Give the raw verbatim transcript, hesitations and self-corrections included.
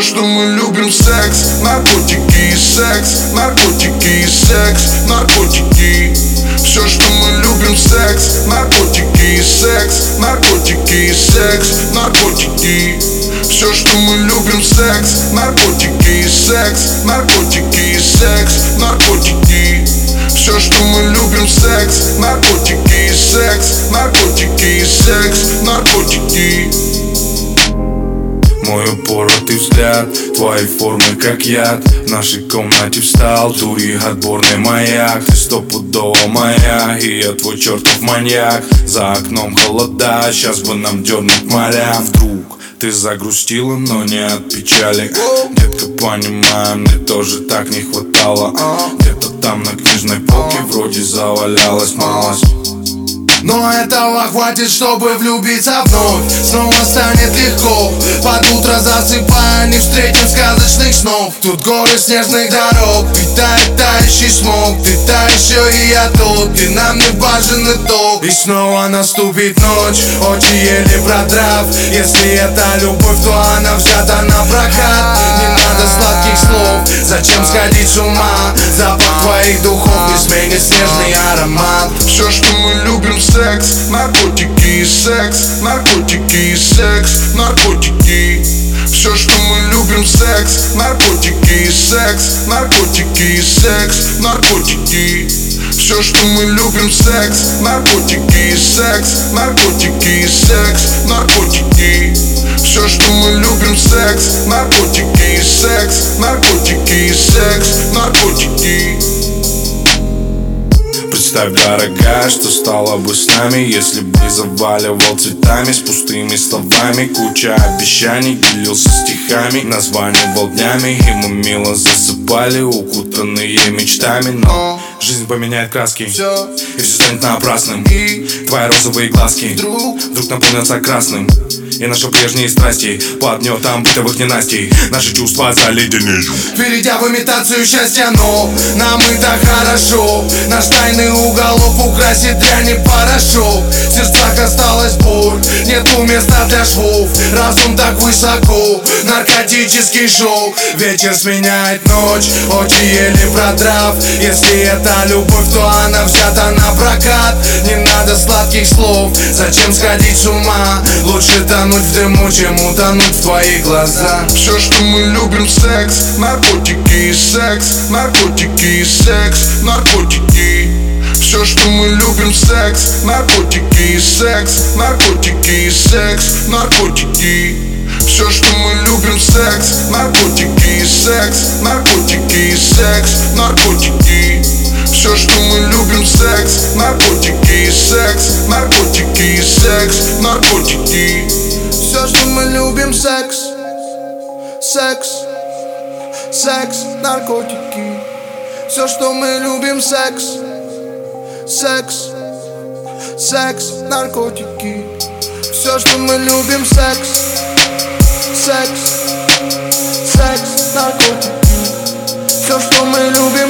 что мы любим секс, наркотики и секс, наркотики и секс, наркотики. Все, что мы любим секс, наркотики и секс, наркотики и секс, наркотики. Все, что мы любим секс, наркотики и секс, наркотики и секс, наркотики. Все, что мы любим секс, наркотики и секс, наркотики и секс, наркотики. Мой упоротый взгляд, твои формы как яд. В нашей комнате встал дури отборный маяк. Ты стопудово моя, и я твой чертов маньяк. За окном холода, сейчас бы нам дернуть моря. Вдруг ты загрустила, но не от печали. Детка, понимаю, мне тоже так не хватало. Где-то там на книжной полке вроде завалялась малость. Но этого хватит, чтобы влюбиться вновь. Снова станет легко. Под утро засыпая, не встретим сказочных снов. Тут горы снежных дорог, питает тающий смог. Ты та еще и я тот, и нам не важен итог. И снова наступит ночь, очи еле продрав. Если это любовь, то она взята на прокат. Не надо сладких слов, зачем сходить с ума? Запах твоих духов не сменит снежный аромат. Все, что мы любим секс, наркотики и секс, наркотики и секс, наркотики. Все, что мы любим секс, наркотики и секс, наркотики и секс, наркотики. Все, что мы любим секс, наркотики и секс, наркотики и секс, наркотики. Все, что мы любим секс, наркотики и секс, наркотики и секс, наркотики. Представь, дорогая, что стало бы с нами, если бы заваливал цветами с пустыми словами. Куча обещаний, делился стихами, названивал днями, и мы мило засыпали, укутанные мечтами. Но жизнь поменяет краски, и все станет напрасным. Твои розовые глазки вдруг наполнятся красным, и наши прежние страсти под гнетом бытовых ненастий наши чувства заледенеют. Перейдя в имитацию счастья, но нам и так хорошо. Наш тайный уголок украсит дрянь и порошок. В сердцах осталась боль, нету места для швов. Разум так высоко, наркотический шок. Вечер сменяет ночь, очи еле продрав. Если это любовь, то она взята на прокат. Не надо сладких слов, зачем сходить с ума? Лучше тонуть в дыму, чем утонуть в твоих глазах. Все, что мы любим секс, наркотики и секс, наркотики и секс, наркотики. Все, что мы любим секс, наркотики и секс, наркотики и секс, наркотики. Все, что мы любим секс, наркотики и секс, наркотики и секс, наркотики. Все, что мы любим секс, наркотики и секс, наркотики и секс, наркотики. Все, что мы любим секс, секс, секс, наркотики. Все, что мы любим секс, секс, секс, наркотики. Все, что мы любим секс, секс, секс, наркотики. Все, что мы любим